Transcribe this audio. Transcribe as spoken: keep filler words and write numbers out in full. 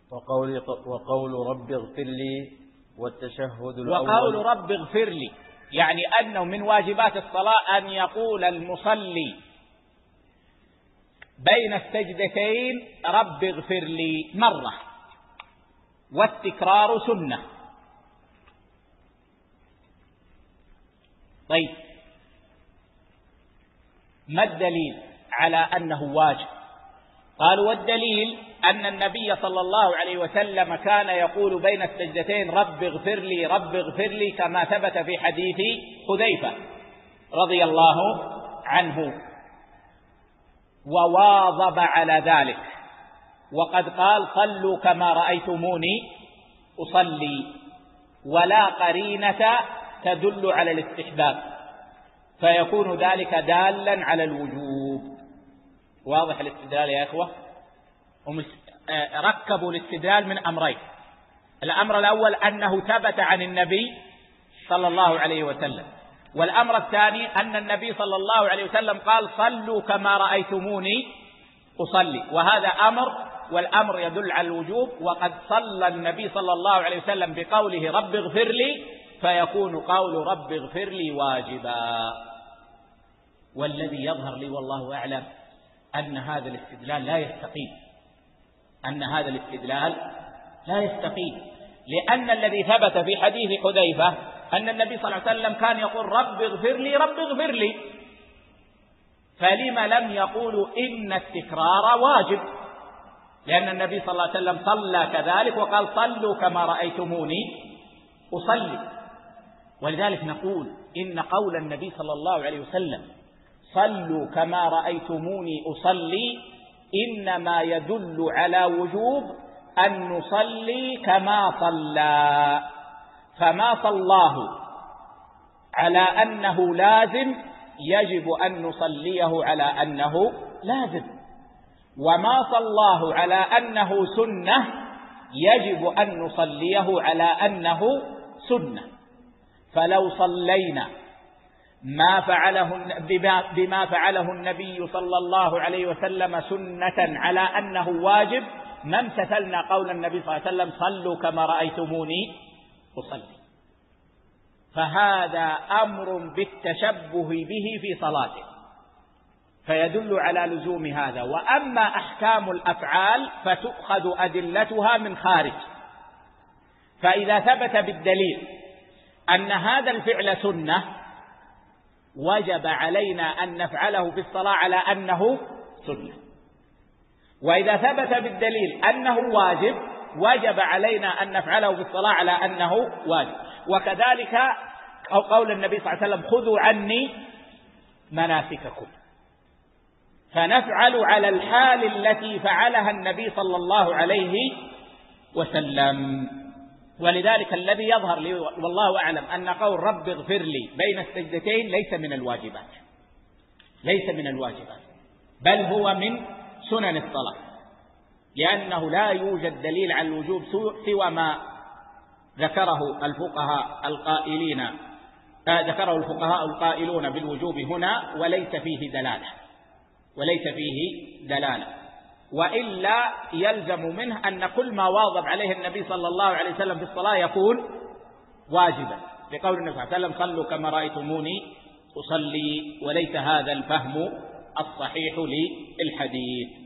وقول, وقول رب اغفر لي والتشهد الأول. وقول رب اغفر لي يعني أنه من واجبات الصلاة أن يقول المصلي بين السجدتين رب اغفر لي مرة، والتكرار سنة. طيب، ما الدليل على أنه واجب؟ قالوا والدليل أن النبي صلى الله عليه وسلم كان يقول بين السجدتين رب اغفر لي رب اغفر لي، كما ثبت في حديث حذيفة رضي الله عنه، وواظب على ذلك، وقد قال صلوا كما رأيتموني أصلي، ولا قرينة تدل على الاستحباب، فيكون ذلك دالا على الوجوب. واضح الاستدلال يا إخوة؟ ركبوا الاستدلال من أمرين. الأمر الأول أنه ثبت عن النبي صلى الله عليه وسلم، والأمر الثاني أن النبي صلى الله عليه وسلم قال صلوا كما رأيتموني أصلي، وهذا أمر، والأمر يدل على الوجوب، وقد صلى النبي صلى الله عليه وسلم بقوله رب اغفر لي، فيكون قول رب اغفر لي واجبا. والذي يظهر لي والله أعلم أن هذا الاستدلال لا يستقيم، أن هذا الاستدلال لا يستقيم، لأن الذي ثبت في حديث حذيفة أن النبي صلى الله عليه وسلم كان يقول رب اغفر لي رب اغفر لي، فلما لم يقولوا إن التكرار واجب؟ لأن النبي صلى الله عليه وسلم صلى كذلك وقال صلوا كما رأيتموني أصلي. ولذلك نقول إن قول النبي صلى الله عليه وسلم صلوا كما رأيتموني أصلي إنما يدل على وجوب أن نصلي كما صلى، فما صلاه على أنه لازم يجب أن نصليه على أنه لازم، وما صلاه على أنه سنة يجب أن نصليه على أنه سنة. فلو صلينا ما فعله بما فعله النبي صلى الله عليه وسلم سنة على أنه واجب ما امتثلنا قول النبي صلى الله عليه وسلم صلوا كما رأيتموني أصلي. فهذا أمر بالتشبه به في صلاته، فيدل على لزوم هذا. وأما أحكام الأفعال فتؤخذ أدلتها من خارج، فإذا ثبت بالدليل أن هذا الفعل سنة وجب علينا أن نفعله في الصلاة على أنه سنة، وإذا ثبت بالدليل أنه واجب وجب علينا أن نفعله في الصلاة على أنه واجب. وكذلك قول النبي صلى الله عليه وسلم خذوا عني مناسككم، فنفعل على الحال التي فعلها النبي صلى الله عليه وسلم. ولذلك الذي يظهر لي والله أعلم أن قول رب اغفر لي بين السجدتين ليس من الواجبات، ليس من الواجبات، بل هو من سنن الصلاة، لأنه لا يوجد دليل على الوجوب سوى ما ذكره الفقهاء القائلين ذكره الفقهاء القائلون بالوجوب هنا، وليس فيه دلالة وليس فيه دلالة وإلا يلزم منه أن كل ما واظب عليه النبي صلى الله عليه وسلم في الصلاة يكون واجبا، لقول النبي صلى الله عليه وسلم صلوا كما رأيتموني أصلي، وليس هذا الفهم الصحيح للحديث.